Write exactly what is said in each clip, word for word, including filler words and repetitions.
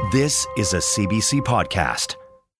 This is a C B C podcast.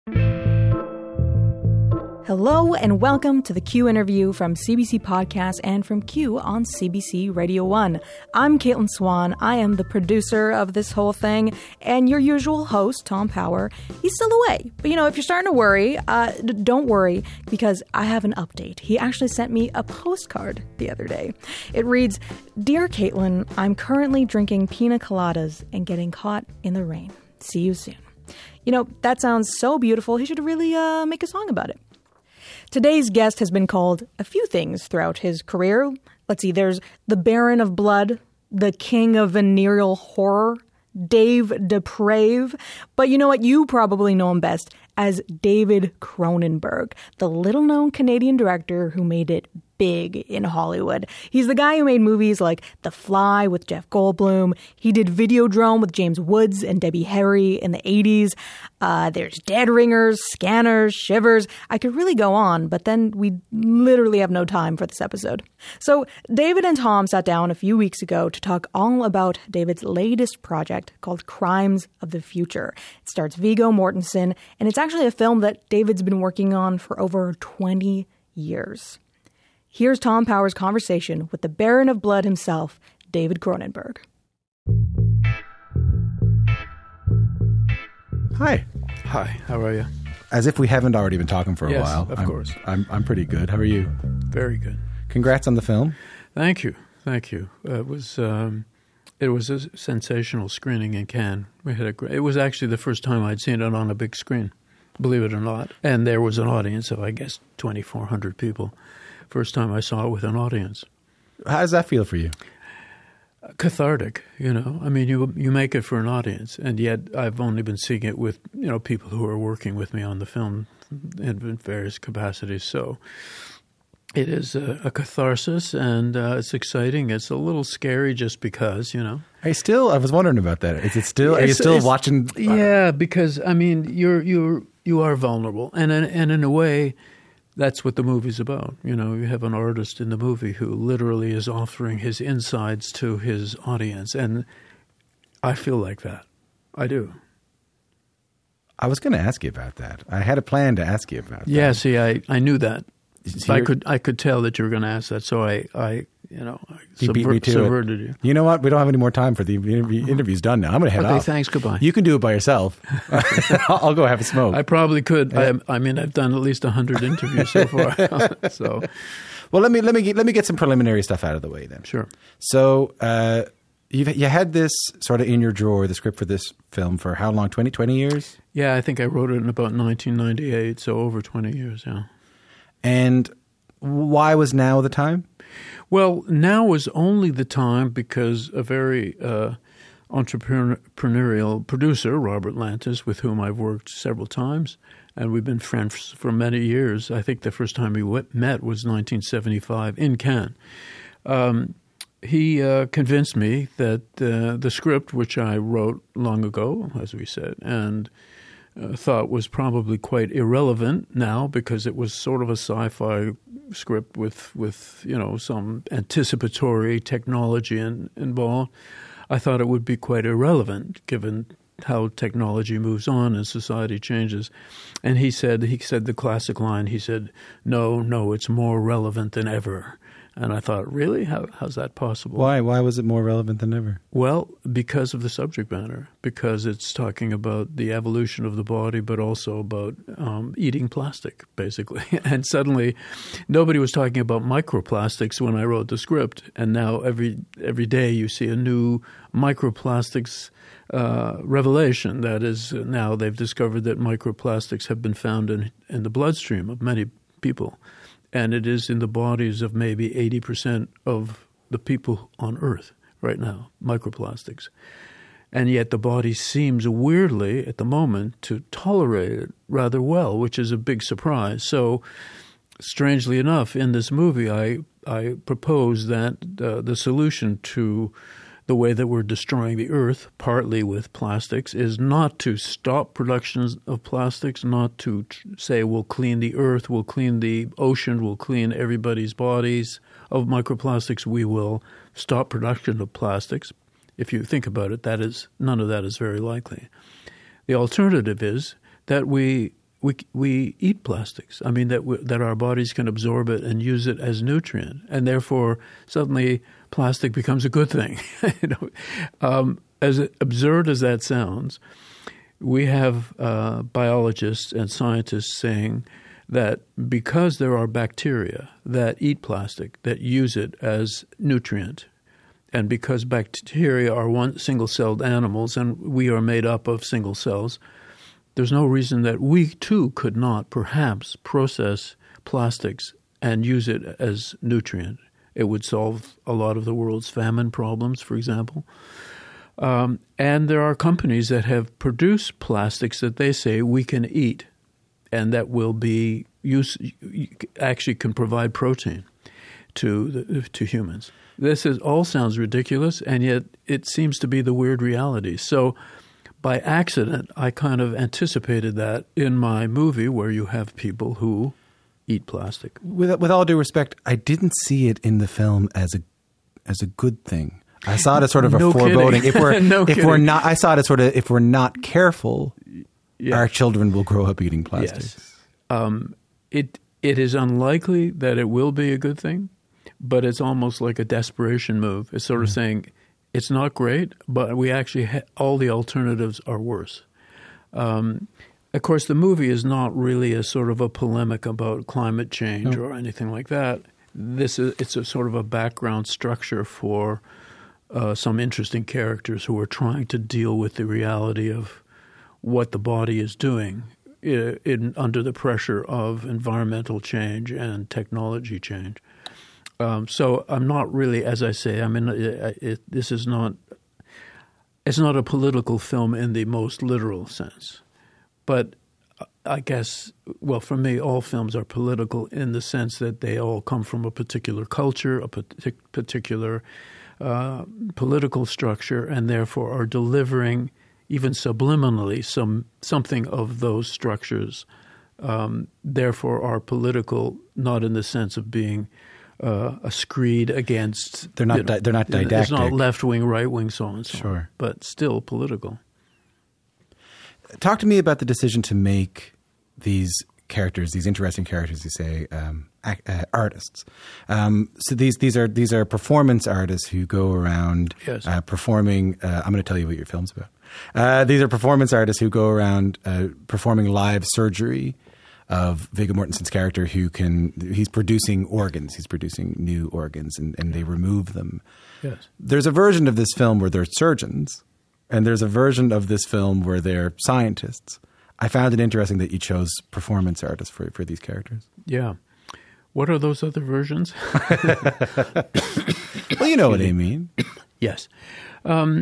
Hello and welcome to the Q interview from C B C Podcast and from Q on C B C Radio one. I'm Caitlin Swan. I am the producer of this whole thing, and your usual host, Tom Power. He's still away. But, you know, if you're starting to worry, uh, d- don't worry, because I have an update. He actually sent me a postcard the other day. It reads, "Dear Caitlin, I'm currently drinking pina coladas and getting caught in the rain. See you soon." You know, that sounds so beautiful. He should really uh, make a song about it. Today's guest has been called a few things throughout his career. Let's see, there's the Baron of Blood, the King of Venereal Horror, Dave Deprave. But you know what? You probably know him best as David Cronenberg, the little-known Canadian director who made it big in Hollywood. He's the guy who made movies like The Fly with Jeff Goldblum. He did Videodrome with James Woods and Debbie Harry in the eighties. Uh, there's Dead Ringers, Scanners, Shivers. I could really go on, but then we literally have no time for this episode. So David and Tom sat down a few weeks ago to talk all about David's latest project called Crimes of the Future. It stars Viggo Mortensen, and it's actually a film that David's been working on for over twenty years. Here's Tom Power's conversation with the Baron of Blood himself, David Cronenberg. Hi. Hi, how are you? As if we haven't already been talking for a yes, while. of I'm, course. I'm I'm pretty good. How are you? Very good. Congrats on the film. Thank you. Thank you. Uh, it was um, it was a sensational screening in Cannes. We had a great, it was actually the first time I'd seen it on a big screen, believe it or not. And there was an audience of, I guess, twenty-four hundred people. First time I saw it with an audience. How does that feel for you? Cathartic, you know. I mean, you you make it for an audience, and yet I've only been seeing it with, you know, people who are working with me on the film in various capacities. So it is a, a catharsis, and uh, it's exciting. It's a little scary just because, you know. Are you still? I was wondering about that. Is it still? Are you It's- still it's- watching? Yeah, because I mean, you're you're you are vulnerable, and in, and in a way, that's what the movie's about. You know, you have an artist in the movie who literally is offering his insides to his audience, and I feel like that. I do. I was going to ask you about that. I had a plan to ask you about that. Yeah, see, I, I knew that. So I you're- could I could tell that you were going to ask that, so I, I you know, I You beat subver- me to subverted it. you. You know what? We don't have any more time for the interview. Interview's done now. I'm going to head Okay, off. thanks, goodbye. You can do it by yourself. I'll go have a smoke. I probably could. I, I mean, I've done at least a hundred interviews so far. So, well, let me let me get, let me get some preliminary stuff out of the way then. sure. So uh, you you had this sort of in your drawer, the script for this film, for how long? twenty, twenty years? Yeah, I think I wrote it in about nineteen ninety-eight, so over twenty years, yeah. And why was now the time? Well, now was only the time because a very uh, entrepreneurial producer, Robert Lantis, with whom I've worked several times, and we've been friends for many years. I think the first time we w- met was nineteen seventy-five in Cannes. Um, he uh, convinced me that uh, the script, which I wrote long ago, as we said, and uh, thought was probably quite irrelevant now because it was sort of a sci-fi script with, with you know, some anticipatory technology in, involved. I thought it would be quite irrelevant given how technology moves on and society changes. And he said, he said the classic line, he said, no, no, it's more relevant than ever. And I thought, really? How, how's that possible? Why? Why was it more relevant than ever? Well, because of the subject matter, because it's talking about the evolution of the body, but also about um, eating plastic, basically. And suddenly, nobody was talking about microplastics when I wrote the script. And now every every day you see a new microplastics uh, revelation. That is, now they've discovered that microplastics have been found in, in the bloodstream of many people. And it is in the bodies of maybe eighty percent of the people on Earth right now, microplastics. And yet the body seems weirdly, at the moment, to tolerate it rather well, which is a big surprise. So, strangely enough, in this movie, I, I propose that uh, the solution to the way that we're destroying the Earth, partly with plastics, is not to stop production of plastics, not to tr- say we'll clean the Earth, we'll clean the ocean, we'll clean everybody's bodies of microplastics. We will stop production of plastics. If you think about it, that is none of that is very likely. the alternative is that we we we eat plastics. I mean that we, that our bodies can absorb it and use it as nutrient, and therefore suddenly plastic becomes a good thing. you know, um, as absurd as that sounds, we have uh, biologists and scientists saying that because there are bacteria that eat plastic, that use it as nutrient, and because bacteria are one single-celled animals and we are made up of single cells, there's no reason that we too could not perhaps process plastics and use it as nutrient. It would solve a lot of the world's famine problems, for example. Um, and there are companies that have produced plastics that they say we can eat and that will be use actually can provide protein to the, to humans. This is all sounds ridiculous, and yet it seems to be the weird reality. So by accident, I kind of anticipated that in my movie where you have people who eat plastic. With with all due respect, I didn't see it in the film as a as a good thing. I saw it as sort of a no foreboding. Kidding. If we're no if kidding. we're not, I saw it as sort of if we're not careful, yeah. our children will grow up eating plastics. Yes. Um, it it is unlikely that it will be a good thing, but it's almost like a desperation move. It's sort of mm. saying it's not great, but we actually ha- all the alternatives are worse. Um, of course, the movie is not really a sort of a polemic about climate change no. or anything like that. This is it's a sort of a background structure for uh, some interesting characters who are trying to deal with the reality of what the body is doing in, in under the pressure of environmental change and technology change. Um, so I'm not really, as I say, I mean, it, it, this is not it's not a political film in the most literal sense. But I guess, well, for me, all films are political in the sense that they all come from a particular culture, a partic- particular uh, political structure, and therefore are delivering, even subliminally, some something of those structures. Um, therefore, are political, not in the sense of being uh, a screed against. They're not. You know, Di- they're not didactic. It's not left wing, right wing, so on and so sure. on, but still political. Talk to me about the decision to make these characters, these interesting characters, you say, um, act, uh, artists. Um, so these these are these are performance artists who go around yes. uh, performing. Uh, I'm going to tell you what your film's about. Uh, these are performance artists who go around uh, performing live surgery of Viggo Mortensen's character, who can he's producing organs, he's producing new organs, and, and they remove them. Yes. There's a version of this film where they're surgeons. And there's a version of this film where they're scientists. I found it interesting that you chose performance artists for, for these characters. Yeah. What are those other versions? Well, you know what I mean. Yes. Um,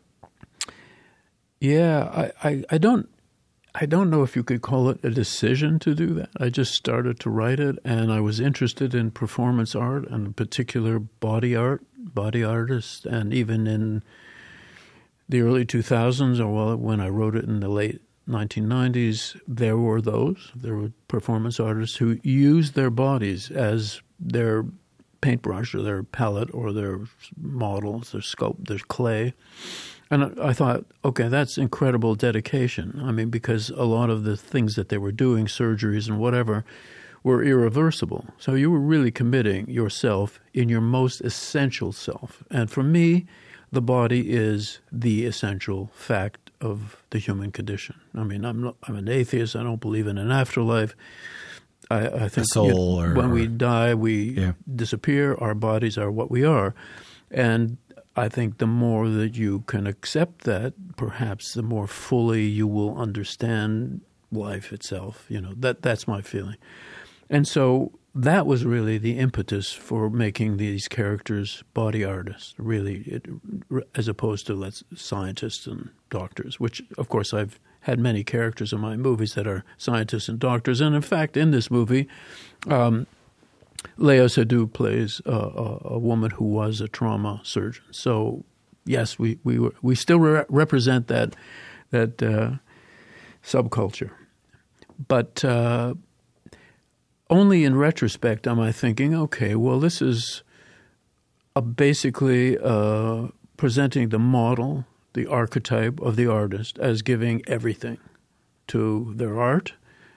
yeah, I, I, I don't I don't know if you could call it a decision to do that. I just started to write it, and I was interested in performance art, and in particular body art, body artists, and even in the early two thousands, or well, when I wrote it in the late nineteen nineties, there were those. There were performance artists who used their bodies as their paintbrush or their palette or their models, their sculpt, their clay. And I thought, okay, that's incredible dedication. I mean, because a lot of the things that they were doing, surgeries and whatever, were irreversible. So you were really committing yourself in your most essential self. And for me, the body is the essential fact of the human condition. I mean, I'm not, I'm an atheist. I don't believe in an afterlife. I, I think soul, you know, or, when or, we die, we yeah. disappear. Our bodies are what we are, and I think the more that you can accept that, perhaps the more fully you will understand life itself. You know, that that's my feeling, and so. That was really the impetus for making these characters body artists, really, it, as opposed to let's scientists and doctors, which, of course, I've had many characters in my movies that are scientists and doctors. And, in fact, in this movie, um, Léa Seydoux plays a, a, a woman who was a trauma surgeon. So, yes, we we, were, we still re- represent that, that uh, subculture. But... Uh, Only in retrospect am I thinking, okay, well, this is a basically uh, presenting the model the archetype of the artist as giving everything to their art.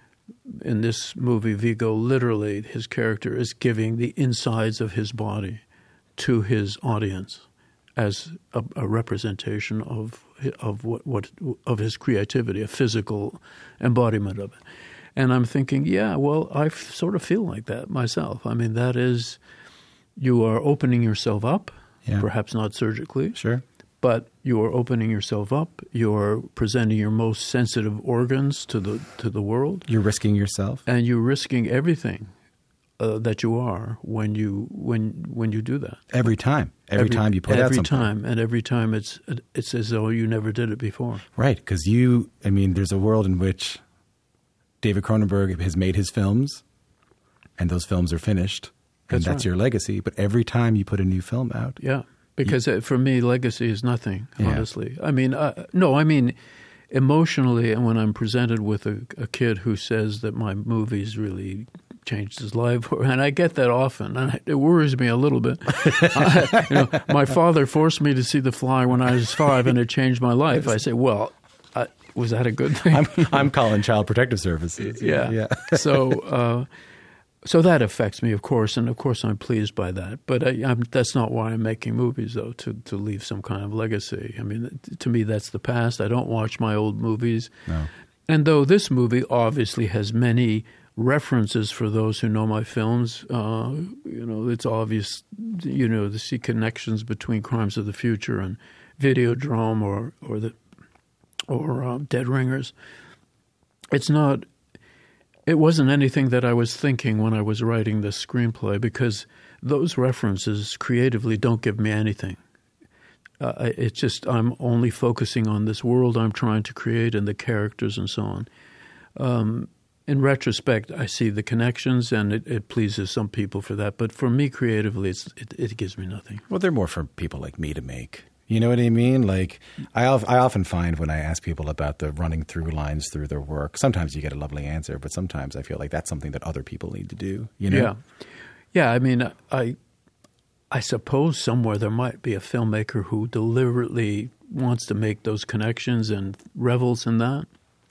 In this movie, Viggo, literally, his character is giving the insides of his body to his audience as a, a representation of of what, what of his creativity, a physical embodiment of it. And I'm thinking, yeah, well, I f- sort of feel like that myself. I mean, that is, you are opening yourself up, yeah. perhaps not surgically, sure, but you are opening yourself up. You're presenting your most sensitive organs to the to the world. You're risking yourself, and you're risking everything uh, that you are when you when when you do that. Every time, every, every time you put every out something. Every time, and every time it's it's as though you never did it before. Right, because you. I mean, there's a world in which David Cronenberg has made his films, and those films are finished, and that's, that's right. your legacy. But every time you put a new film out, yeah. Because you, for me, legacy is nothing, yeah. honestly. I mean, uh, no, I mean, emotionally, and when I'm presented with a, a kid who says that my movies really changed his life, and I get that often, and it worries me a little bit. I, you know, my father forced me to see The Fly when I was five, and it changed my life. I say, well, I, was that a good thing? I'm, I'm calling Child Protective Services. Yeah. yeah. so, uh, so that affects me, of course, and of course I'm pleased by that. But I, I'm, that's not why I'm making movies, though, to, to leave some kind of legacy. I mean, to me, that's the past. I don't watch my old movies. No. And though this movie obviously has many references for those who know my films, uh, you know, it's obvious, you know, to see connections between Crimes of the Future and Videodrome or or the or um, Dead Ringers. It's not. It wasn't anything that I was thinking when I was writing this screenplay, because those references creatively don't give me anything. Uh, it's just I'm only focusing on this world I'm trying to create and the characters and so on. Um, in retrospect, I see the connections, and it, it pleases some people for that. But for me, creatively, it's, it, it gives me nothing. Well, they're more for people like me to make. You know what I mean? Like, I, I often find when I ask people about the running through lines through their work, sometimes you get a lovely answer, but sometimes I feel like that's something that other people need to do. You know? Yeah, yeah. I mean, I, I suppose somewhere there might be a filmmaker who deliberately wants to make those connections and revels in that.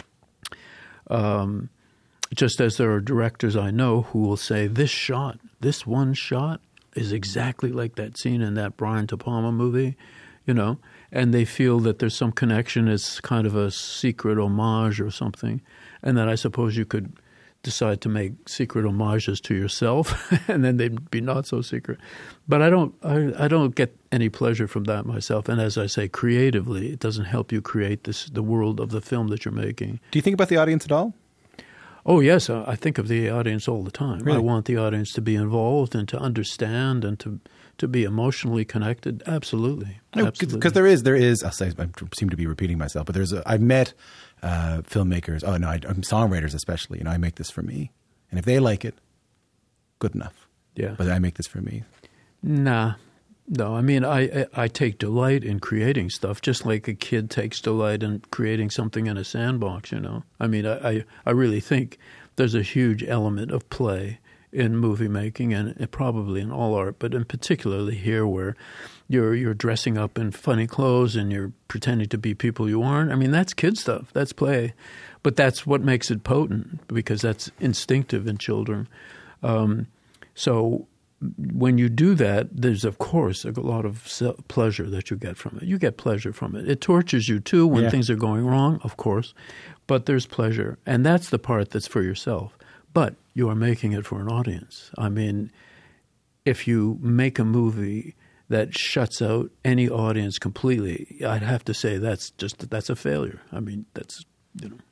Um, just as there are directors I know who will say, this shot, this one shot is exactly like that scene in that Brian De Palma movie. You know, and they feel that there's some connection. It's kind of a secret homage or something. And then I suppose you could decide to make secret homages to yourself, and then they'd be not so secret. But I don't, I, I don't get any pleasure from that myself. And as I say, creatively, it doesn't help you create this the world of the film that you're making. Do you think about the audience at all? Oh, yes. I think of the audience all the time. Really? I want the audience to be involved and to understand and to to be emotionally connected. Absolutely. Because there is, there is, I'll say, I seem to be repeating myself, but there's, a, I've met uh, filmmakers, oh no, I, songwriters especially, you know, I make this for me. And if they like it, good enough. Yeah. But I make this for me. Nah. No, I mean, I, I, I take delight in creating stuff, just like a kid takes delight in creating something in a sandbox, you know. I mean, I, I, I really think there's a huge element of play in movie making, and probably in all art, but in particularly here, where you're you're dressing up in funny clothes and you're pretending to be people you aren't. I mean, that's kid stuff. That's play, but that's what makes it potent, because that's instinctive in children. Um, so when you do that, there's of course a lot of pleasure that you get from it. You get pleasure from it. It tortures you too when yeah. things are going wrong, of course, but there's pleasure, and that's the part that's for yourself. But you are making it for an audience. I mean, if you make a movie that shuts out any audience completely, I'd have to say that's just that's a failure. I mean, that's, you know.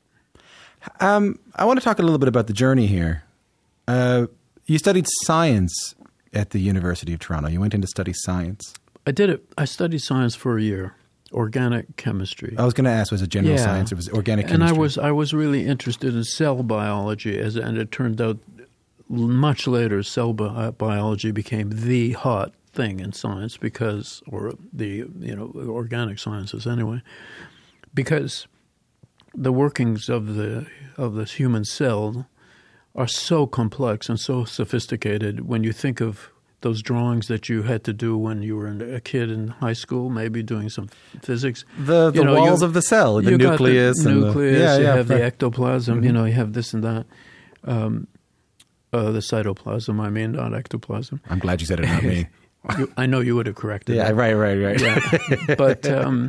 Um, I want to talk a little bit about the journey here. Uh, you studied science at the University of Toronto. You went in to study science. I did it. I studied science for a year. Organic chemistry. I was going to ask, was it general yeah. science or was it organic and chemistry? And I was I was really interested in cell biology, as and it turned out much later cell bi- biology became the hot thing in science, because, or the, you know, organic sciences anyway, because the workings of the of this human cell are so complex and so sophisticated. When you think of those drawings that you had to do when you were a kid in high school, maybe doing some physics. The the you know, walls you, of the cell, the you nucleus. Got the and nucleus, the, yeah, you yeah, have right. the ectoplasm, Mm-hmm. you know, you have this and that. Um, uh, the cytoplasm, I mean, not ectoplasm. I'm glad you said it, not me. you, I know you would have corrected Yeah, it. right, right, right. Yeah. But um,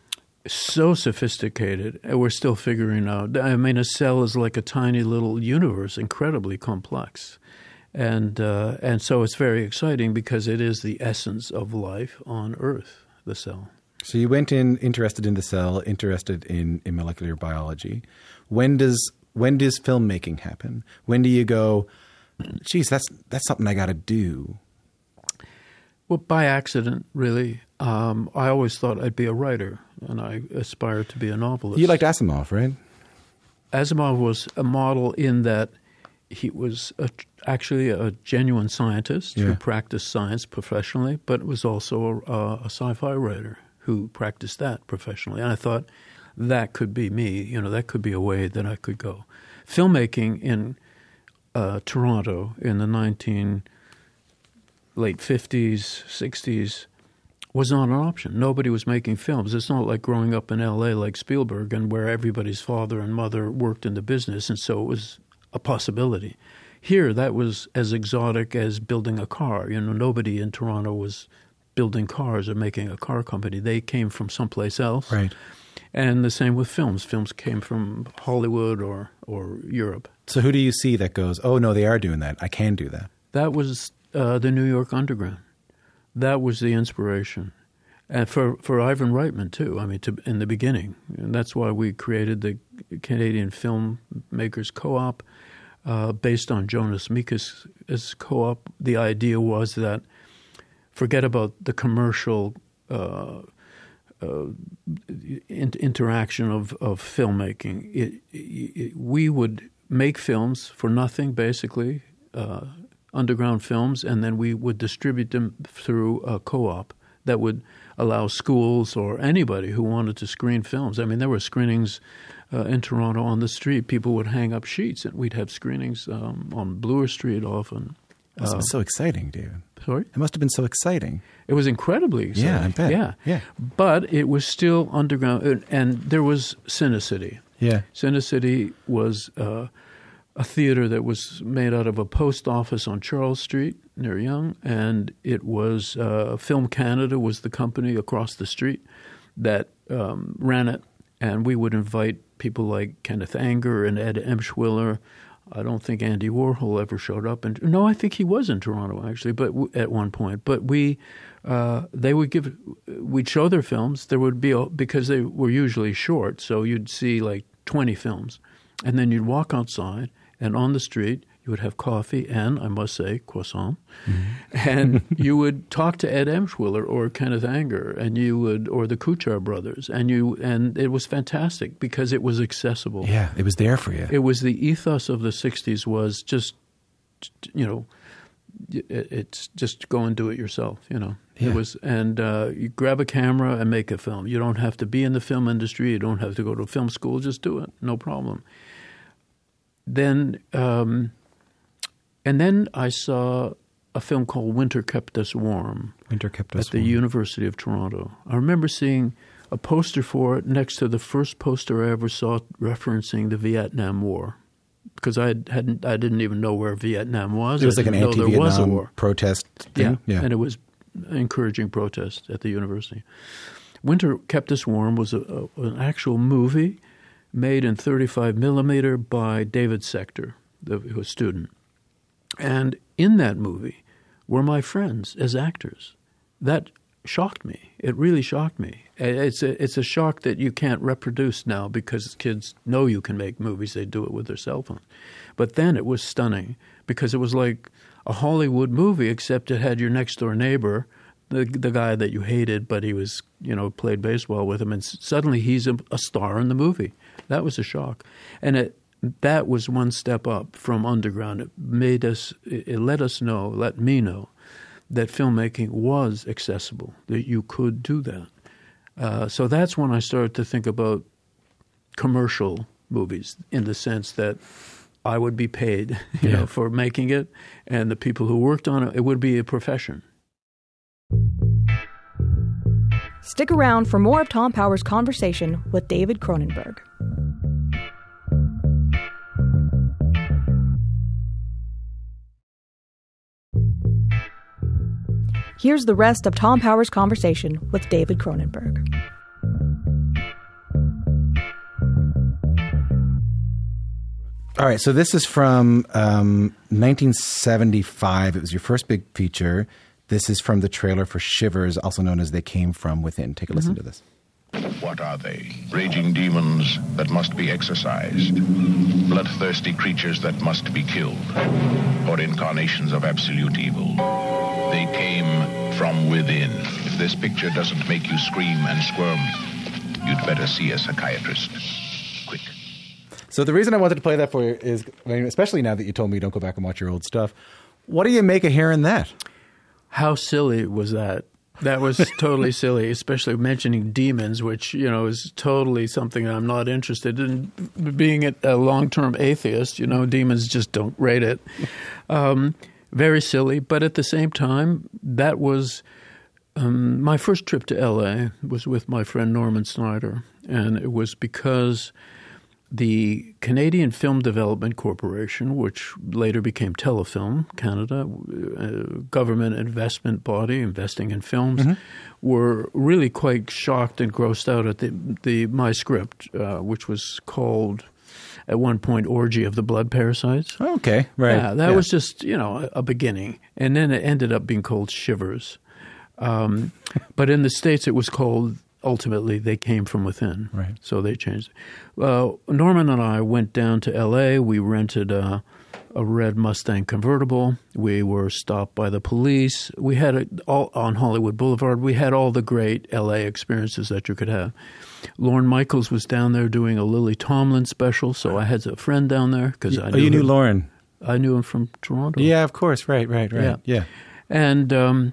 so sophisticated, and we're still figuring out. I mean, a cell is like a tiny little universe, incredibly complex. And uh, and so it's very exciting because it is the essence of life on Earth, the cell. So you went in interested in the cell, interested in, in molecular biology. When does when does filmmaking happen? When do you go, geez, that's that's something I got to do? Well, by accident, really. Um, I always thought I'd be a writer, and I aspired to be a novelist. You liked Asimov, right? Asimov was a model in that he was a, actually a genuine scientist Yeah. who practiced science professionally, but was also a, a sci-fi writer who practiced that professionally. And I thought that could be me. You know, that could be a way that I could go. Filmmaking in uh, Toronto in the nineteen late fifties, sixties was not an option. Nobody was making films. It's not like growing up in L A like Spielberg, and where everybody's father and mother worked in the business, and so it was a possibility. Here, that was as exotic as building a car. You know, nobody in Toronto was building cars or making a car company. They came from someplace else. Right. And the same with films. Films came from Hollywood or, or Europe. So who do you see that goes, oh, no, they are doing that. I can do that. That was uh, the New York Underground. That was the inspiration. And for, for Ivan Reitman, too, I mean, to, in the beginning. And that's why we created the Canadian Filmmakers Co-op uh, based on Jonas Mekas' co-op. The idea was that forget about the commercial uh, uh, in, interaction of, of filmmaking. It, it, we would make films for nothing, basically, uh, underground films, and then we would distribute them through a co-op that would allow schools or anybody who wanted to screen films. I mean, there were screenings uh, in Toronto on the street. People would hang up sheets, and we'd have screenings um, on Bloor Street often. It must have been so exciting, dude. Sorry? It must have been so exciting. It was incredibly exciting. Yeah, I bet. Yeah. Yeah. But it was still underground, and, and there was Cinecity. Yeah. Cinecity was uh, a theater that was made out of a post office on Charles Street near Yonge, and it was uh, Film Canada was the company across the street that um, ran it, and we would invite people like Kenneth Anger and Ed Emshwiller. I don't think Andy Warhol ever showed up. And no, I think he was in Toronto actually, but w- at one point. But we, uh, they would give, we'd show their films. There would be a, because they were usually short, so you'd see like twenty films, and then you'd walk outside, and on the street you would have coffee and, I must say, croissant, mm-hmm. and you would talk to Ed Emshwiller or Kenneth Anger, and you would, or the Kuchar brothers, and you, and it was fantastic because it was accessible. Yeah, it was there for you. It was the ethos of the sixties was just, you know, it, it's just go and do it yourself, you know. Yeah. It was, and uh, you grab a camera and make a film. You don't have to be in the film industry. You don't have to go to film school. Just do it, no problem. Then, um, and then I saw a film called Winter Kept Us Warm. Winter Kept Us at the Warm. University of Toronto. I remember seeing a poster for it next to the first poster I ever saw referencing the Vietnam War, because I hadn't, I didn't even know where Vietnam was. It was I like an didn't know there was a anti-Vietnam war. protest thing. Yeah, and it was encouraging protest at the university. Winter Kept Us Warm was a, a, an actual movie made in thirty-five millimeter by David Sector, the, who was a student. And in that movie were my friends as actors. That shocked me. It really shocked me. It's a, it's a shock that you can't reproduce now because kids know you can make movies. They do it with their cell phone. But then it was stunning because it was like a Hollywood movie, except it had your next-door neighbor, the the guy that you hated, but he was, you know, played baseball with him, and suddenly he's a, a star in the movie. That was a shock. And it that was one step up from underground. It made us, it let us know, let me know, that filmmaking was accessible, that you could do that. Uh, so that's when I started to think about commercial movies, in the sense that I would be paid, you Yeah. know, for making it, and the people who worked on it, it would be a profession. Stick around for more of Tom Powers' conversation with David Cronenberg. Here's the rest of Tom Powers' conversation with David Cronenberg. All right, so this is from um, nineteen seventy-five. It was your first big feature. This is from the trailer for Shivers, also known as They Came From Within. Take a listen Mm-hmm. to this. What are they? Raging demons that must be exorcised, bloodthirsty creatures that must be killed, or incarnations of absolute evil. They came from within. If this picture doesn't make you scream and squirm, you'd better see a psychiatrist. Quick. So the reason I wanted to play that for you is, I mean, especially now that you told me you don't go back and watch your old stuff, what do you make of hearing that? How silly was that? That was totally silly, especially mentioning demons, which, you know, is totally something I'm not interested in. Being a long-term atheist, you know, demons just don't rate it. Um, very silly, but at the same time, that was um, my first trip to L A was with my friend Norman Snyder, and it was because the Canadian Film Development Corporation, which later became Telefilm Canada, a government investment body investing in films, mm-hmm. were really quite shocked and grossed out at the, the my script, uh, which was called at one point Orgy of the Blood Parasites. Okay, right. Yeah, that yeah. was just, you know, a, a beginning. And then it ended up being called Shivers. Um, but in the States it was called, ultimately, They Came From Within. Right. So they changed it. Uh, Norman and I went down to L A. We rented a, a red Mustang convertible. We were stopped by the police. We had it all on Hollywood Boulevard. We had all the great L A experiences that you could have. Lorne Michaels was down there doing a Lily Tomlin special, so I had a friend down there because I oh, knew you knew him. Lorne. I knew him from Toronto. Yeah, of course. Right, right, right. Yeah. yeah. And um,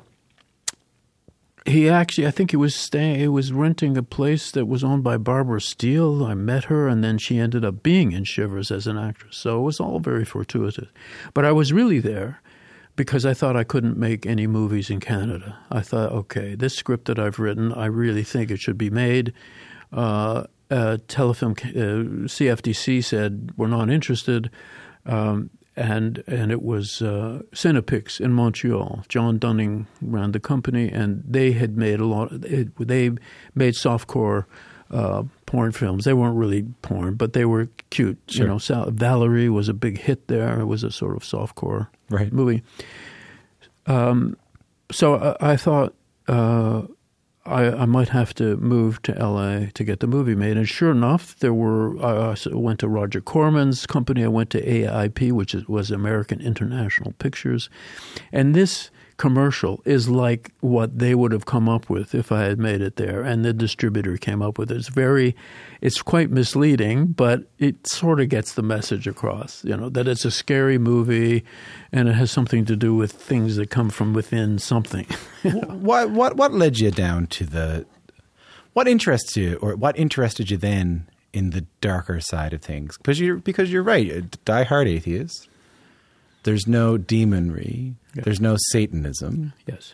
he actually, I think he was staying, he was renting a place that was owned by Barbara Steele. I met her, and then she ended up being in Shivers as an actress. So it was all very fortuitous. But I was really there because I thought I couldn't make any movies in Canada. I thought, okay, this script that I've written, I really think it should be made. Uh, uh, Telefilm, uh, C F D C said, we're not interested. Um, And and it was uh, Cinepix in Montreal. John Dunning ran the company, and they had made a lot. It, they made softcore uh, porn films. They weren't really porn, but they were cute. Sure. You know, Sal- Valerie was a big hit there. It was a sort of softcore right. movie. Um, so I, I thought uh, I, I might have to move to L A to get the movie made. And sure enough, there were. I went to Roger Corman's company. I went to A I P, which is, was American International Pictures. And this commercial is like what they would have come up with if I had made it there. And the distributor came up with it. It's very, it's quite misleading, but it sort of gets the message across, you know, that it's a scary movie and it has something to do with things that come from within something. What what what led you down to the? What interests you, or what interested you then in the darker side of things? Because you're because you're right, a diehard atheist. There's no demonry. Yeah. There's no Satanism. Yes.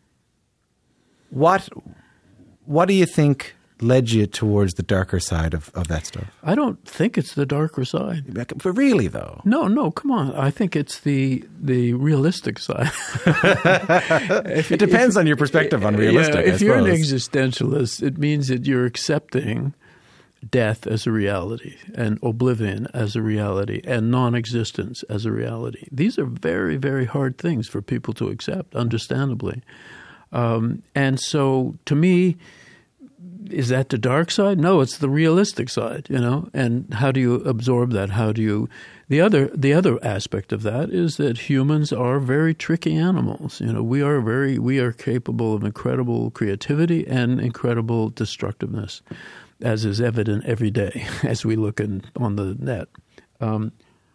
What what do you think led you towards the darker side of, of that stuff? I don't think it's the darker side. But really, though, No, no, come on. I think it's the the realistic side. If- it depends if- on your perspective on realistic. Yeah, I if you're an suppose. existentialist, it means that you're accepting death as a reality and oblivion as a reality and non-existence as a reality. These are very, very hard things for people to accept, understandably. Um, and so to me, is that the dark side? No, it's the realistic side, you know. And how do you absorb that? How do you the other the other aspect of that is that humans are very tricky animals. You know, we are very we are capable of incredible creativity and incredible destructiveness, as is evident every day as we look in, on the net. Um,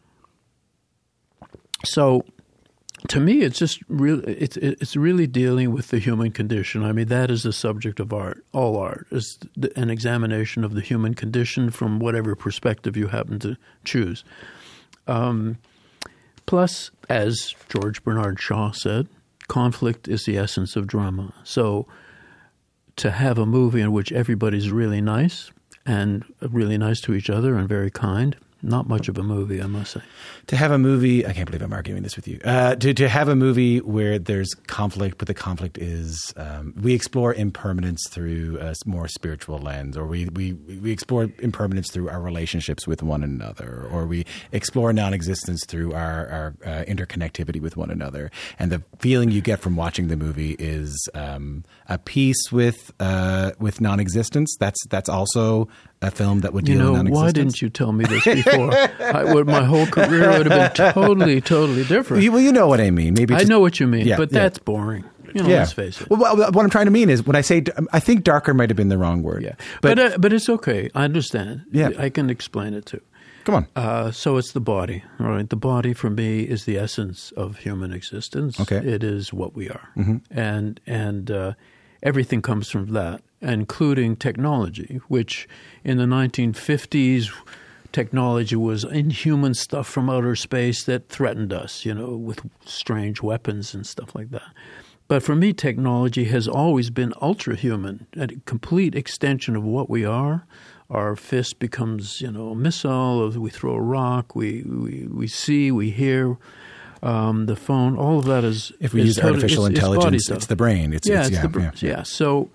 so, to me, it's just really it's it's really dealing with the human condition. I mean, that is the subject of art. All art is an examination of the human condition from whatever perspective you happen to choose. Um, plus, as George Bernard Shaw said, conflict is the essence of drama. So to have a movie in which everybody's really nice and really nice to each other and very kind, not much of a movie, I must say. To have a movie, I can't believe I'm arguing this with you. Uh, to to have a movie where there's conflict, but the conflict is um, we explore impermanence through a more spiritual lens, or we we we explore impermanence through our relationships with one another, or we explore non-existence through our our uh, interconnectivity with one another. And the feeling you get from watching the movie is um, a peace with uh, with non-existence. That's that's also a film that would deal you know, in non-existence. Why didn't you tell me this before? I would, my whole career would have been totally, totally different. Well, you know what I mean. Maybe I just, know what you mean, yeah, but yeah. that's boring. You know, yeah. let's face it. Well, what I'm trying to mean is when I say, I think darker might have been the wrong word. Yeah, but but uh, but it's okay. I understand. Yeah. I can explain it too. Come on. Uh, so it's the body, all right? The body for me is the essence of human existence. Okay. It is what we are. Mm-hmm. And and uh, everything comes from that, including technology, which in the nineteen fifties, technology was inhuman stuff from outer space that threatened us, you know, with strange weapons and stuff like that. But for me, technology has always been ultra-human, a complete extension of what we are. Our fist becomes, you know, a missile. We throw a rock. We we, we see. We hear. Um, the phone. All of that is. If we is use totally, artificial it's, intelligence, it's, it's the brain. It's yeah, it's, it's yeah, the brain. yeah. Yeah. So.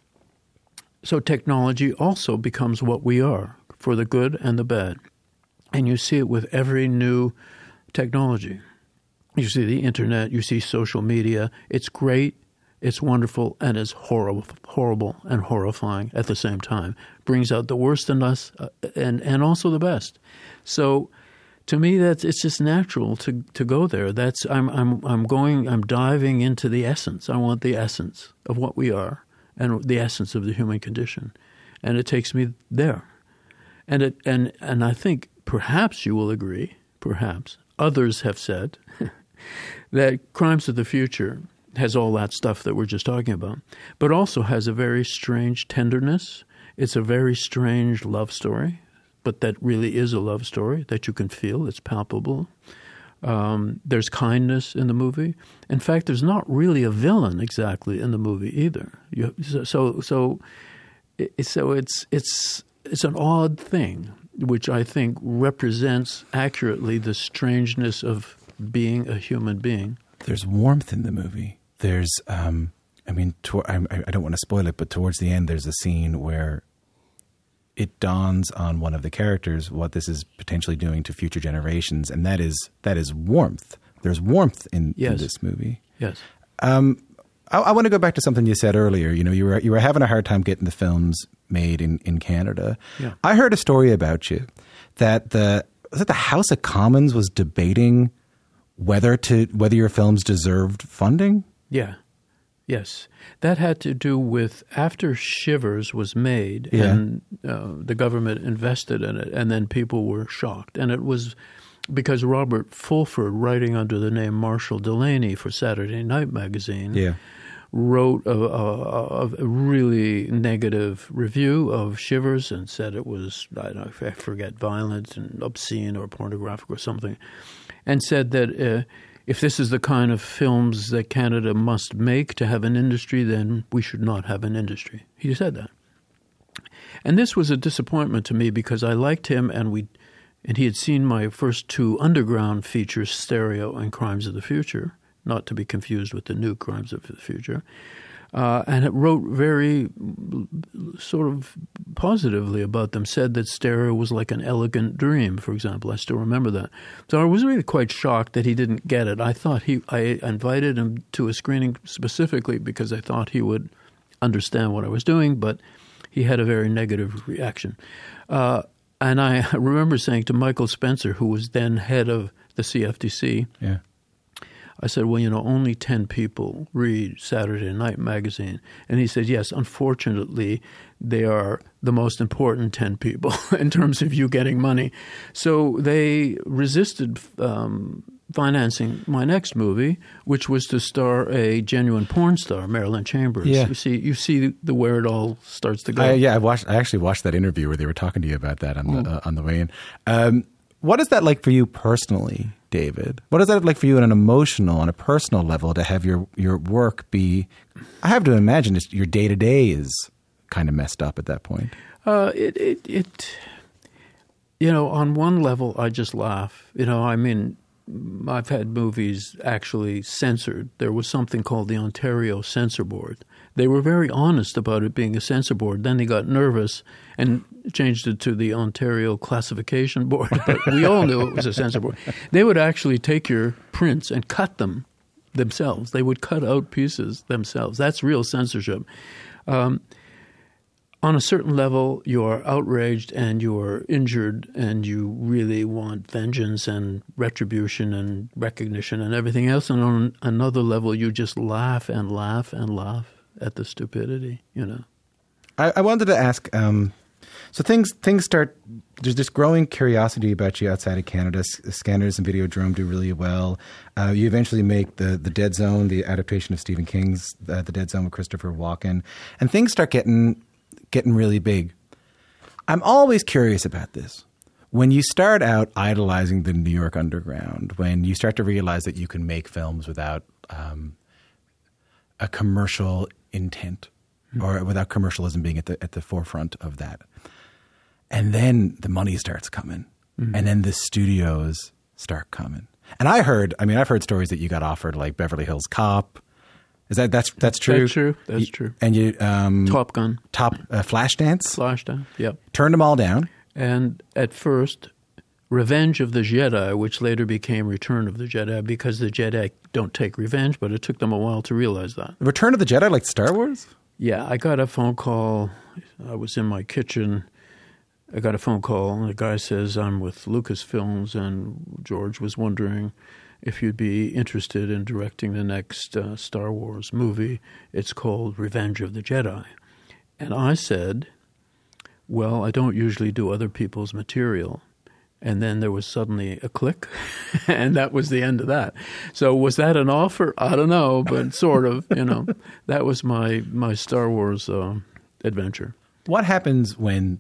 So technology also becomes what we are, for the good and the bad, and you see it with every new technology. You see the internet. You see social media. It's great. It's wonderful, and it's horrible, horrible and horrifying at the same time. Brings out the worst in us, uh, and and also the best. So, to me, that's it's just natural to to go there. That's I'm I'm I'm going I'm diving into the essence. I want the essence of what we are, and the essence of the human condition, and it takes me there. And it and and I think perhaps you will agree. Perhaps others have said that Crimes of the Future has all that stuff that we're just talking about, but also has a very strange tenderness. It's a very strange love story, but that really is a love story that you can feel. It's palpable. Um, there's kindness in the movie. In fact, there's not really a villain exactly in the movie either. You, so, so, it, so it's it's it's an odd thing, which I think represents accurately the strangeness of being a human being. There's warmth in the movie. There's, um, I mean, to, I, I don't want to spoil it, but towards the end, there's a scene where it dawns on one of the characters what this is potentially doing to future generations, and that is that is warmth. There's warmth in, yes. in this movie. Yes. Um, I, I want to go back to something you said earlier. You know, you were you were having a hard time getting the films made in, in Canada. Yeah. I heard a story about you that the was it the House of Commons was debating whether to whether your films deserved funding. Yeah. Yes. That had to do with after Shivers was made Yeah. and uh, the government invested in it, and then people were shocked. And it was because Robert Fulford, writing under the name Marshall Delaney for Saturday Night Magazine, Yeah. wrote a, a, a really negative review of Shivers and said it was, I don't know, I forget, violent and obscene or pornographic or something, and said that uh, if this is the kind of films that Canada must make to have an industry, then we should not have an industry. He said that. And this was a disappointment to me because I liked him, and we, and he had seen my first two underground features, Stereo and Crimes of the Future, not to be confused with the new Crimes of the Future, uh, and it wrote very sort of positively about them, said that Stereo was like an elegant dream, for example. I still remember that. So I was really quite shocked that he didn't get it. I thought he, I invited him to a screening specifically because I thought he would understand what I was doing, but he had a very negative reaction. Uh, and I remember saying to Michael Spencer, who was then head of the C F D C, Yeah. I said, well, you know, only ten people read Saturday Night Magazine. And he said, yes, unfortunately, they are the most important ten people in terms of you getting money. So they resisted um, financing my next movie, which was to star a genuine porn star, Marilyn Chambers. Yeah. You see, you see the where it all starts to go. I, yeah, I watched. I actually watched that interview where they were talking to you about that on the uh, on the way in. Um, What is that like for you personally, David? What is that like for you on an emotional, on a personal level, to have your, your work be, I have to imagine it's, your day-to-day is kind of messed up at that point. Uh, it, it, it, you know, on one level, I just laugh. You know, I mean, I've had movies actually censored. There was something called the Ontario Censor Board. They were very honest about it being a censor board. Then they got nervous and changed it to the Ontario Classification Board. But we all knew it was a censor board. They would actually take your prints and cut them themselves. They would cut out pieces themselves. That's real censorship. Um, on a certain level, you're outraged and you're injured and you really want vengeance and retribution and recognition and everything else. And on another level, you just laugh and laugh and laugh at the stupidity, you know. I, I wanted to ask, um, so things things start, there's this growing curiosity about you outside of Canada. S- Scanners and Videodrome do really well. Uh, you eventually make the, the Dead Zone, the adaptation of Stephen King's uh, The Dead Zone with Christopher Walken. And things start getting getting really big. I'm always curious about this. When you start out idolizing the New York underground, when you start to realize that you can make films without um, a commercial intent mm-hmm. or without commercialism being at the at the forefront of that. And then the money starts coming. Mm-hmm. And then the studios start coming. And I heard, I mean, I've heard stories that you got offered like Beverly Hills Cop. Is that that's that's true? That's true. That's you, true. And you um, Top Gun, Top uh, Flashdance, Flashdance. Yep. Turned them all down. And at first, Revenge of the Jedi, which later became Return of the Jedi, because the Jedi don't take revenge, but it took them a while to realize that. Return of the Jedi, like Star Wars? Yeah, I got a phone call. I was in my kitchen. I got a phone call, and the guy says, I'm with Lucasfilms, and George was wondering if you'd be interested in directing the next uh, Star Wars movie. It's called Revenge of the Jedi. And I said, well, I don't usually do other people's material. And then there was suddenly a click, and that was the end of that. So was that an offer? I don't know, but sort of, you know. That was my, my Star Wars uh, adventure. What happens when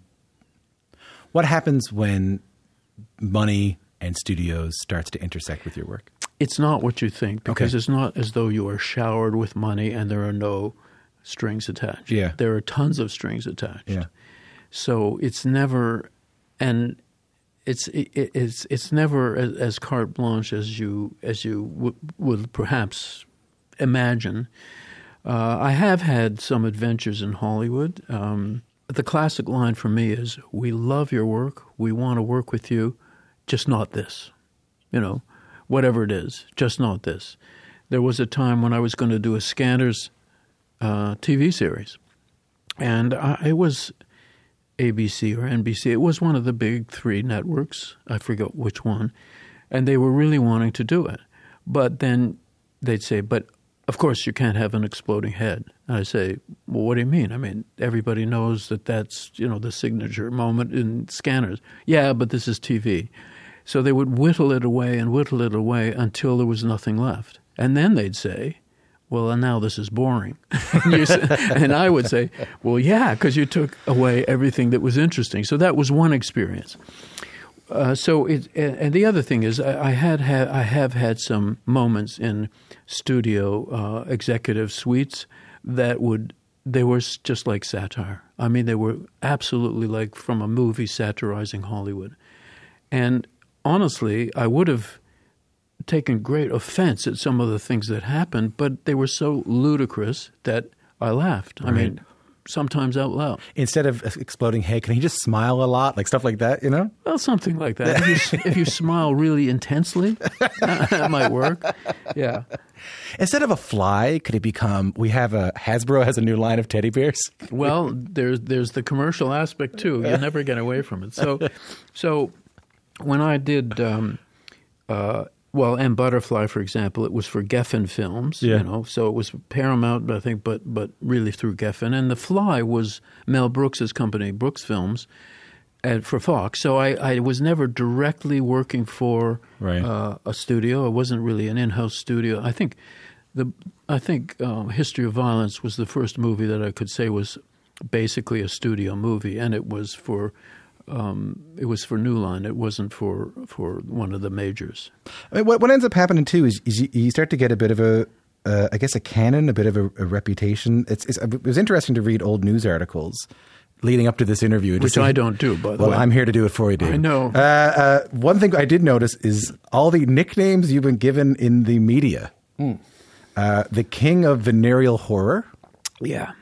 what happens when money and studios starts to intersect with your work? It's not what you think, because Okay. it's not as though you are showered with money and there are no strings attached. Yeah. There are tons of strings attached. Yeah. So it's never, and it's it, it's it's never as, as carte blanche as you as you w- would perhaps imagine. Uh, I have had some adventures in Hollywood. Um, the classic line for me is, "We love your work. We want to work with you, just not this." You know, whatever it is, just not this. There was a time when I was going to do a Scanners uh, T V series, and I, it was A B C or N B C. It was one of the big three networks. I forget which one. And they were really wanting to do it. But then they'd say, but of course you can't have an exploding head. And I say, well, what do you mean? I mean, everybody knows that that's, you know, the signature moment in Scanners. Yeah, but this is T V. So they would whittle it away and whittle it away until there was nothing left. And then they'd say, well, and now this is boring. and, you say, and I would say, well, yeah, because you took away everything that was interesting. So that was one experience. Uh, so it, and the other thing is, I, I had, had I have had some moments in studio uh, executive suites that would they were just like satire. I mean, they were absolutely like from a movie satirizing Hollywood. And honestly, I would have taken great offense at some of the things that happened, but they were so ludicrous that I laughed. I Right. mean, sometimes out loud. Instead of exploding, hey, can he just smile a lot? Like stuff like that, you know? Well, something like that. If you, if you smile really intensely, that might work. Yeah. Instead of a fly, could it become, we have a, Hasbro has a new line of teddy bears. Well, there's there's the commercial aspect too. You never get away from it. So, so when I did, um, uh, well, and Butterfly, for example, it was for Geffen Films. Yeah. You know, so it was Paramount, I think, but but really through Geffen. And The Fly was Mel Brooks's company, Brooks Films, and for Fox. So I, I was never directly working for Right. uh, a studio. It wasn't really an in-house studio. I think the I think um, History of Violence was the first movie that I could say was basically a studio movie, and it was for Um, it was for New Line. It wasn't for, for one of the majors. I mean, what, what ends up happening too is, is you, you start to get a bit of a, uh, I guess, a canon, a bit of a, a reputation. It's, it's, it was interesting to read old news articles leading up to this interview. Which I don't do, by the well, way. Well, I'm here to do it for you, Dave. I know. Uh, uh, one thing I did notice is all the nicknames you've been given in the media. Mm. Uh, the king of venereal horror. Yeah.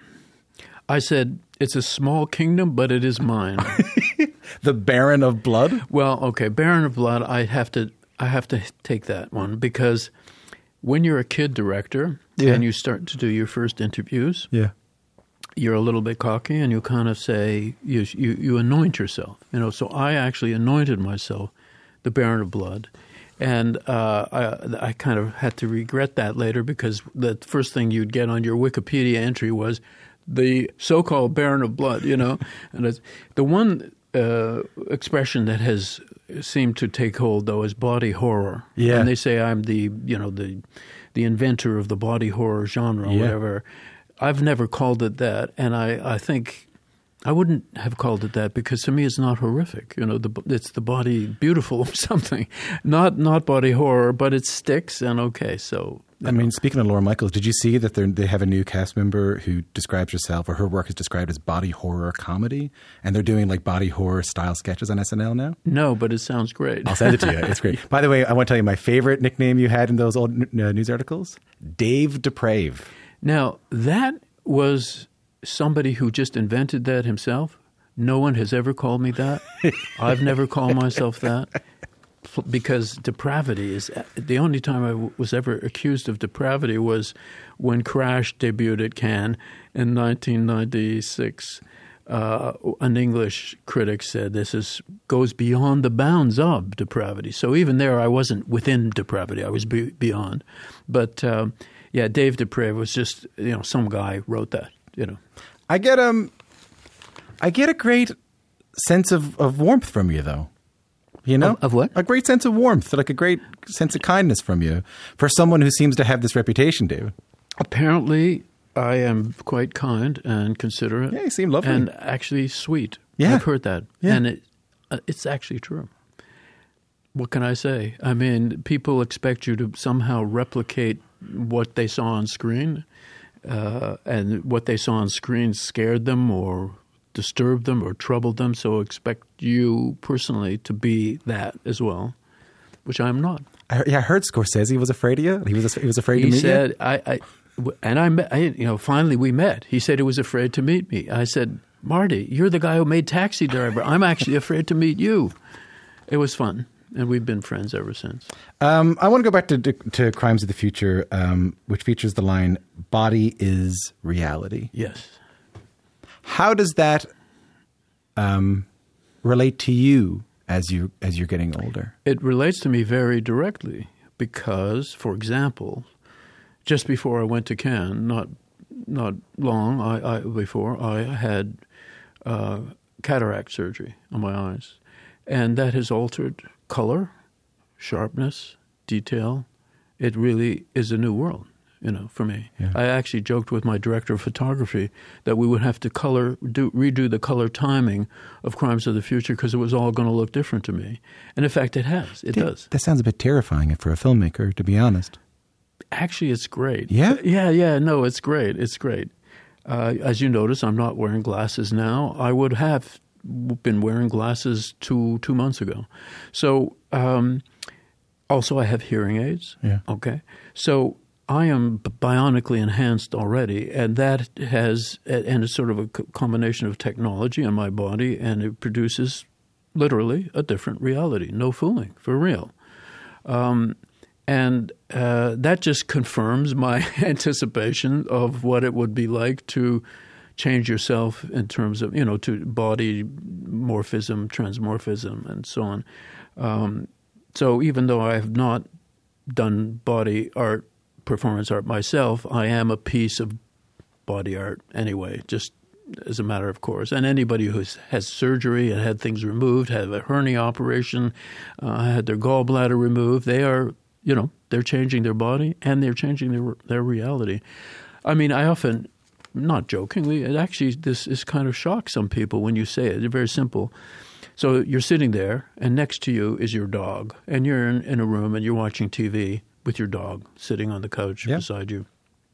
I said, it's a small kingdom, but it is mine. The Baron of Blood? Well, okay, Baron of Blood, I have to I have to take that one because when you're a kid director yeah. and you start to do your first interviews, yeah. you're a little bit cocky and you kind of say, you, you, you anoint yourself. You know, so I actually anointed myself the Baron of Blood. And uh, I, I kind of had to regret that later because the first thing you'd get on your Wikipedia entry was the so-called Baron of Blood, you know. And it's, the one uh, expression that has seemed to take hold, though, is body horror. Yeah. And they say I'm the, you know, the the inventor of the body horror genre or yeah. whatever. I've never called it that, and I, I think I wouldn't have called it that because to me it's not horrific. You know, the, it's the body beautiful or something, not not body horror, but it sticks and okay. So I mean, speaking of Laura Michaels, did you see that they have a new cast member who describes herself or her work is described as body horror comedy, and they're doing like body horror style sketches on S N L now? No, but it sounds great. I'll send it to you. It's great. By the way, I want to tell you my favorite nickname you had in those old uh, news articles: Dave Deprave. Now, that was somebody who just invented that himself. No one has ever called me that. I've never called myself that. Because depravity is the only time I w- was ever accused of depravity was when Crash debuted at Cannes in nineteen ninety-six. Uh, an English critic said this is goes beyond the bounds of depravity. So even there, I wasn't within depravity; I was be- beyond. But um, yeah, Dave Deprave was just you know some guy wrote that. You know, I get um, I get a great sense of, of warmth from you, though. You know? Of, of what? A great sense of warmth, like a great sense of kindness from you for someone who seems to have this reputation, David. Apparently, I am quite kind and considerate. Yeah, you seem lovely. And actually sweet. Yeah. I've heard that. Yeah. And it, uh, it's actually true. What can I say? I mean, people expect you to somehow replicate what they saw on screen, uh, and what they saw on screen scared them or disturbed them or troubled them, so expect you personally to be that as well, which I'm not. I, yeah, I heard Scorsese was afraid of you. He was he was afraid he to meet said, you. I, I, and I, met, I, you know, finally we met. He said he was afraid to meet me. I said, Marty, you're the guy who made Taxi Driver. I'm actually afraid to meet you. It was fun, and we've been friends ever since. Um, I want to go back to, to, to Crimes of the Future, um, which features the line, "Body is reality." Yes. How does that um, relate to you as you as you're getting older? It relates to me very directly because, for example, just before I went to Cannes, not not long I, I, before, I had uh, cataract surgery on my eyes, and that has altered color, sharpness, detail. It really is a new world. You know, for me. Yeah. I actually joked with my director of photography that we would have to color, do, redo the color timing of Crimes of the Future because it was all going to look different to me. And in fact, it has. It that, does. That sounds a bit terrifying for a filmmaker, to be honest. Actually, it's great. Yeah? Yeah, yeah. No, it's great. It's great. Uh, as you notice, I'm not wearing glasses now. I would have been wearing glasses two two months ago. So, um, also I have hearing aids. Yeah. Okay. So I am bionically enhanced already, and that has, and it's sort of a combination of technology in my body, and it produces literally a different reality. No fooling, for real. Um, and uh, that just confirms my anticipation of what it would be like to change yourself in terms of, you know, to body morphism, transmorphism, and so on. Um, so even though I have not done body art, performance art myself, I am a piece of body art anyway, just as a matter of course. And anybody who has surgery and had things removed, had a hernia operation, uh, had their gallbladder removed, they are, you know, they're changing their body and they're changing their their reality. I mean, I often, not jokingly, it actually, this is kind of shocks some people when you say it. It's very simple. So you're sitting there, and next to you is your dog, and you're in, in a room, and you're watching T V with your dog sitting on the couch yeah. beside you.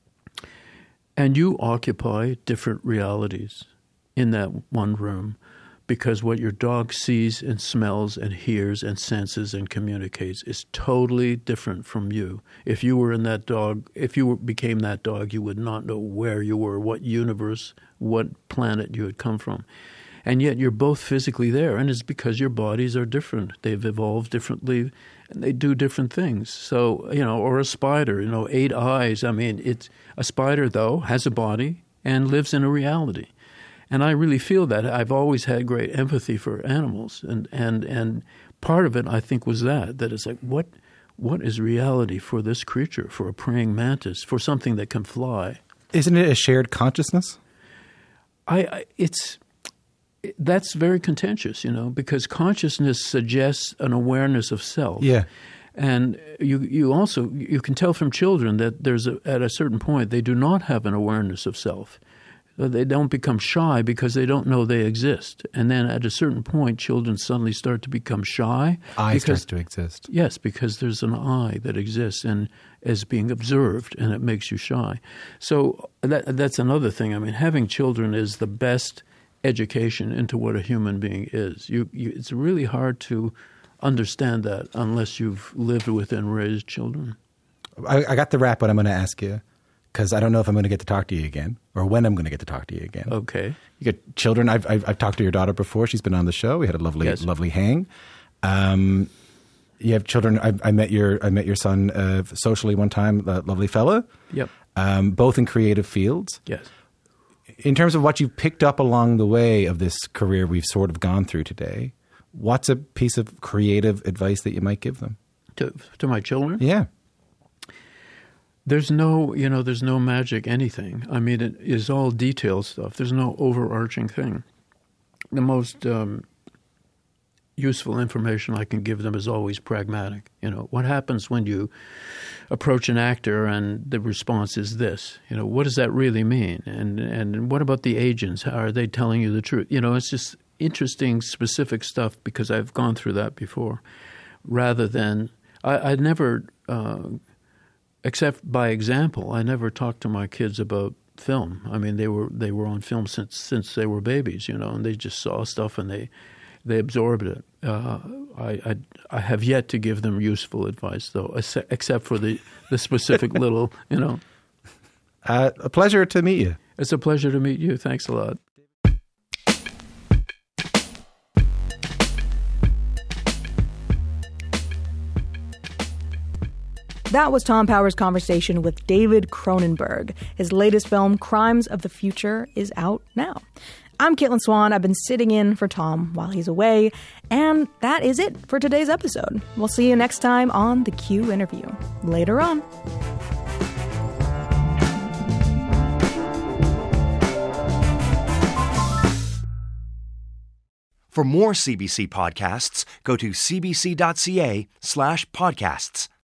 And you occupy different realities in that one room because what your dog sees and smells and hears and senses and communicates is totally different from you. If you were in that dog, if you were, became that dog, you would not know where you were, what universe, what planet you had come from. And yet you're both physically there, and it's because your bodies are different. They've evolved differently, and they do different things. So, you know, or a spider, you know, eight eyes. I mean, it's a spider, though, has a body and lives in a reality. And I really feel that. I've always had great empathy for animals, and, and, and part of it, I think, was that, that it's like, what what is reality for this creature, for a praying mantis, for something that can fly? Isn't it a shared consciousness? I, I it's... That's very contentious, you know, because consciousness suggests an awareness of self. Yeah. And you you also, you can tell from children that there's a, at a certain point, they do not have an awareness of self. They don't become shy because they don't know they exist. And then at a certain point, children suddenly start to become shy. I because, start to exist. Yes, because there's an I that exists and is being observed, and it makes you shy. So that that's another thing. I mean, having children is the best education into what a human being is. You, you, it's really hard to understand that unless you've lived with and raised children. I, I got the wrap, but I'm going to ask you, because I don't know if I'm going to get to talk to you again or when I'm going to get to talk to you again. Okay. You got children. I've, I've, I've talked to your daughter before. She's been on the show. We had a lovely, yes. lovely hang. Um, you have children. I, I met your I met your son uh, socially one time, a lovely fella. Yep. Um, both in creative fields. Yes. In terms of what you've picked up along the way of this career we've sort of gone through today, what's a piece of creative advice that you might give them? To, to my children? Yeah. There's no, you know, there's no magic anything. I mean, it is all detail stuff. There's no overarching thing. The most um, useful information I can give them is always pragmatic. You know, what happens when you approach an actor and the response is this? You know, what does that really mean? And and what about the agents? How are they telling you the truth? You know, it's just interesting, specific stuff because I've gone through that before. Rather than, I, I never, uh, except by example, I never talked to my kids about film. I mean, they were they were on film since since they were babies, you know, and they just saw stuff and they they absorbed it. Uh, I, I I have yet to give them useful advice, though, except for the, the specific little, you know. Uh, a pleasure to meet you. It's a pleasure to meet you. Thanks a lot. That was Tom Power's conversation with David Cronenberg. His latest film, Crimes of the Future, is out now. I'm Caitlin Swan. I've been sitting in for Tom while he's away. And that is it for today's episode. We'll see you next time on The Q Interview. Later on. For more C B C podcasts, go to cbc.ca slash podcasts.